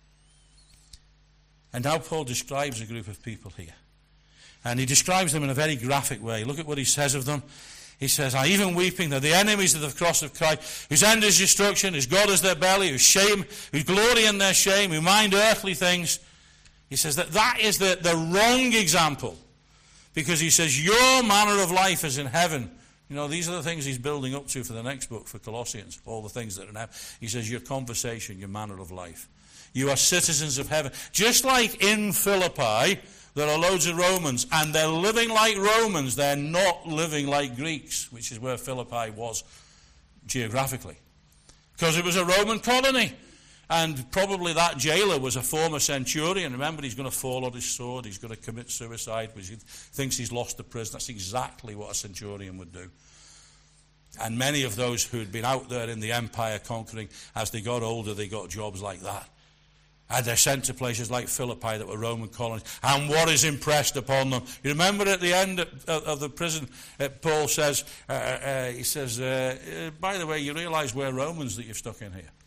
And now Paul describes a group of people here. And he describes them in a very graphic way. Look at what he says of them. He says, I even weeping, they're the enemies of the cross of Christ, whose end is destruction, whose God is their belly, whose shame, who glory in their shame, who mind earthly things. He says that that is the, the wrong example, because he says your manner of life is in heaven. You know, these are the things he's building up to for the next book, for Colossians, all the things that are in heaven. He says your conversation, your manner of life. You are citizens of heaven. Just like in Philippi, there are loads of Romans, and they're living like Romans. They're not living like Greeks, which is where Philippi was geographically, because it was a Roman colony. And probably that jailer was a former centurion. Remember, he's going to fall on his sword. He's going to commit suicide because he thinks he's lost the prison. That's exactly what a centurion would do. And many of those who had been out there in the empire conquering, as they got older, they got jobs like that. And they're sent to places like Philippi that were Roman colonies. And what is impressed upon them? You remember at the end of, of the prison, uh, Paul says, uh, uh, he says, uh, uh, by the way, you realise we're Romans that you've stuck in here.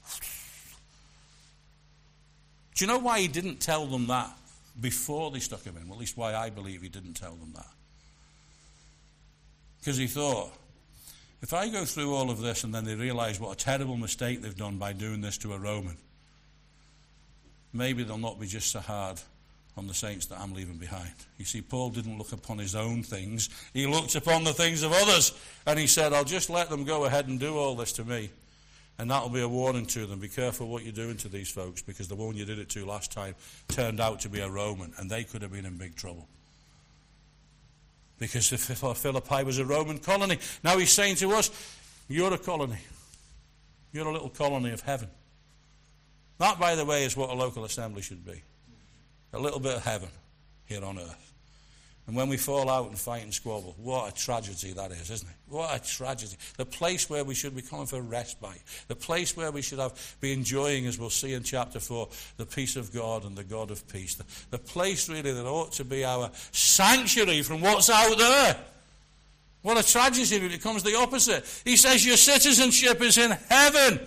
Do you know why he didn't tell them that before they stuck him in? Well, at least why I believe he didn't tell them that. Because he thought, if I go through all of this and then they realise what a terrible mistake they've done by doing this to a Roman, maybe they'll not be just so hard on the saints that I'm leaving behind. You see, Paul didn't look upon his own things. He looked upon the things of others. And he said, I'll just let them go ahead and do all this to me. And that'll be a warning to them. Be careful what you're doing to these folks, because the one you did it to last time turned out to be a Roman, and they could have been in big trouble. Because if Philippi was a Roman colony, now he's saying to us, you're a colony. You're a little colony of heaven. That, by the way, is what a local assembly should be. A little bit of heaven here on earth. And when we fall out and fight and squabble, what a tragedy that is, isn't it? What a tragedy. The place where we should be coming for respite. The place where we should have be enjoying, as we'll see in chapter four, the peace of God and the God of peace. The, the place really that ought to be our sanctuary from what's out there. What a tragedy if it becomes the opposite. He says your citizenship is in heaven,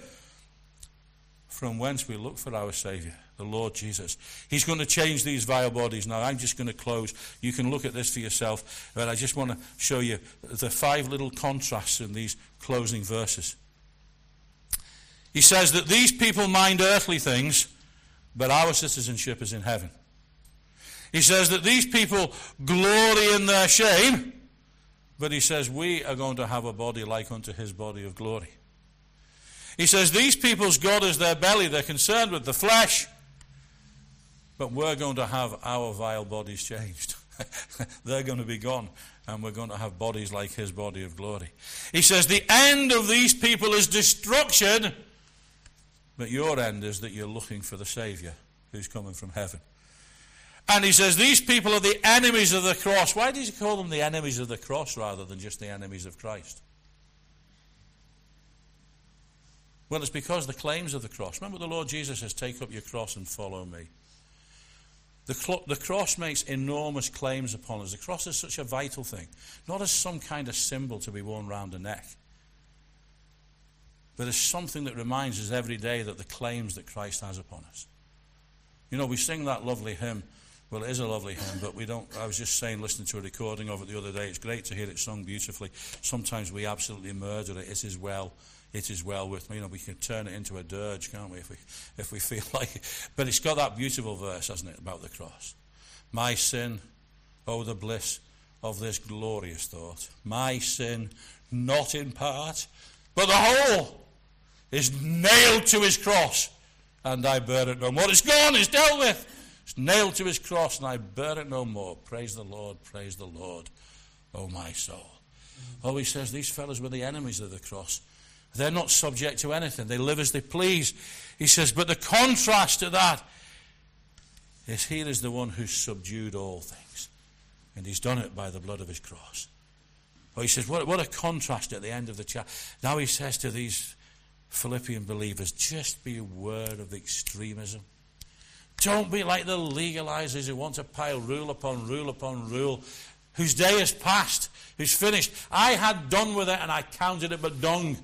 from whence we look for our Saviour, the Lord Jesus. He's going to change these vile bodies. Now, I'm just going to close. You can look at this for yourself, but I just want to show you the five little contrasts in these closing verses. He says that these people mind earthly things, but our citizenship is in heaven. He says that these people glory in their shame, but he says we are going to have a body like unto his body of glory. He says these people's God is their belly. They're concerned with the flesh. But we're going to have our vile bodies changed. They're going to be gone. And we're going to have bodies like his body of glory. He says the end of these people is destruction. But your end is that you're looking for the Saviour who's coming from heaven. And he says these people are the enemies of the cross. Why does he call them the enemies of the cross rather than just the enemies of Christ? Well, it's because the claims of the cross. Remember the Lord Jesus says, take up your cross and follow me. The, cl- the cross makes enormous claims upon us. The cross is such a vital thing. Not as some kind of symbol to be worn round the neck, but as something that reminds us every day that the claims that Christ has upon us. You know, we sing that lovely hymn. Well, it is a lovely hymn, but we don't, I was just saying, listening to a recording of it the other day, it's great to hear it sung beautifully. Sometimes we absolutely murder it. It is well. It is well with me. You know, we can turn it into a dirge, can't we, if we if we feel like it. But it's got that beautiful verse, hasn't it, about the cross. My sin, oh, the bliss of this glorious thought. My sin, not in part, but the whole, is nailed to his cross, and I bear it no more. It's gone, it's dealt with. It's nailed to his cross, and I bear it no more. Praise the Lord, praise the Lord, oh my soul. Oh, he says these fellows were the enemies of the cross. They're not subject to anything. They live as they please. He says, but the contrast to that is here is the one who's subdued all things. And he's done it by the blood of his cross. Oh, he says, what, what a contrast at the end of the chapter. Now he says to these Philippian believers, just beware of extremism. Don't be like the legalizers who want to pile rule upon rule upon rule, whose day is past, who's finished. I had done with it and I counted it but dung.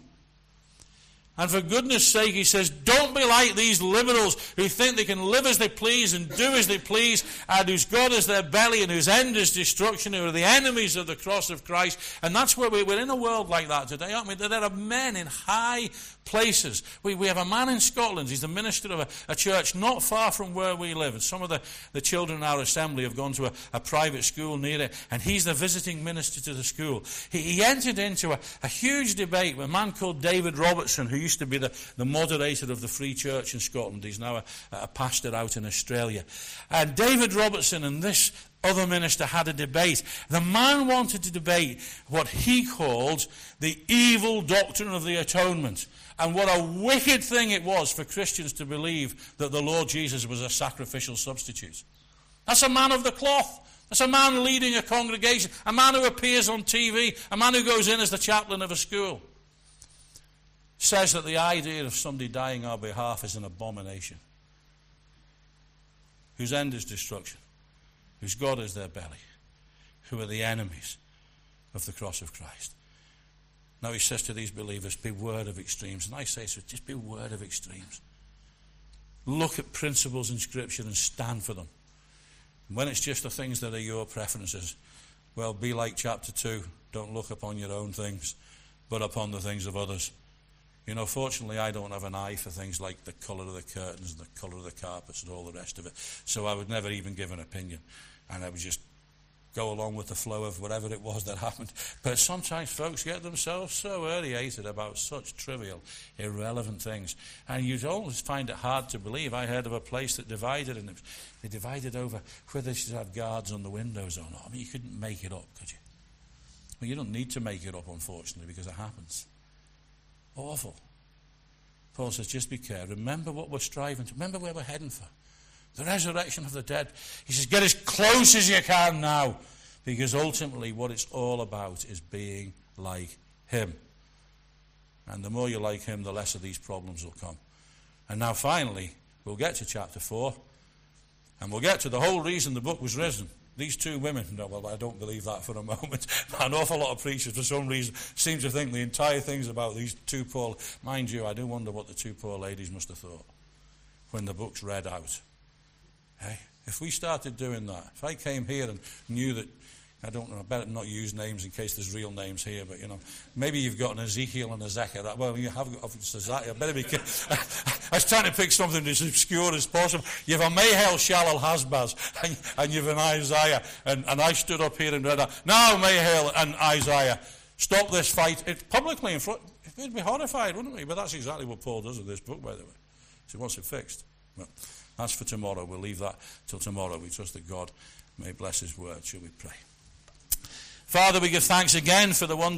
And for goodness sake, he says, don't be like these liberals who think they can live as they please and do as they please, and whose God is their belly and whose end is destruction, who are the enemies of the cross of Christ. And that's where we, we're in a world like that today, aren't we? There are men in high places. We, we have a man in Scotland. He's the minister of a, a church not far from where we live. And some of the, the children in our assembly have gone to a, a private school near it, and he's the visiting minister to the school. He, he entered into a, a huge debate with a man called David Robertson, who used to be the, the moderator of the Free Church in Scotland. He's now a, a pastor out in Australia. And David Robertson and this other minister had a debate. The man wanted to debate what he called the evil doctrine of the atonement, and what a wicked thing it was for Christians to believe that the Lord Jesus was a sacrificial substitute. That's a man of the cloth. That's a man leading a congregation, a man who appears on T V, a man who goes in as the chaplain of a school. Says that the idea of somebody dying on our behalf is an abomination. whose end is destruction, whose God is their belly, who are the enemies of the cross of Christ. Now he says to these believers, beware of extremes. And I say so, just beware of extremes. Look at principles in Scripture and stand for them. And when it's just the things that are your preferences, well, be like chapter two. Don't look upon your own things, but upon the things of others. You know, fortunately, I don't have an eye for things like the colour of the curtains and the colour of the carpets and all the rest of it. So I would never even give an opinion. And I would just go along with the flow of whatever it was that happened. But sometimes folks get themselves so irritated about such trivial, irrelevant things. And you'd always find it hard to believe. I heard of a place that divided, and they divided over whether they should have guards on the windows or not. I mean, you couldn't make it up, could you? Well, you don't need to make it up, unfortunately, because it happens. Awful. Paul says, just be careful. Remember what we're striving to. Remember where we're heading for. The resurrection of the dead. He says, get as close as you can now. Because ultimately what it's all about is being like him. And the more you're like him, the less of these problems will come. And now finally, we'll get to chapter four. And we'll get to the whole reason the book was written. These two women, no, well, I don't believe that for a moment. An awful lot of preachers, for some reason, seem to think the entire thing's about these two poor... Mind you, I do wonder what the two poor ladies must have thought when the book's read out. Hey, if we started doing that, if I came here and knew that, I don't know, I better not use names in case there's real names here, but, you know, maybe you've got an Ezekiel and a Zechariah. Well, you have got a Zechariah. Better be careful. I was trying to pick something as obscure as possible. You've a Mahel, Shalal, Hasbaz, and, and you've an Isaiah. And, and I stood up here and read that. Now, Mahel and Isaiah, stop this fight. It, publicly in front, we'd be horrified, wouldn't we? But that's exactly what Paul does with this book, by the way. So he wants it fixed. Well, that's for tomorrow. We'll leave that till tomorrow. We trust that God may bless his word. Shall we pray? Father, we give thanks again for the wonder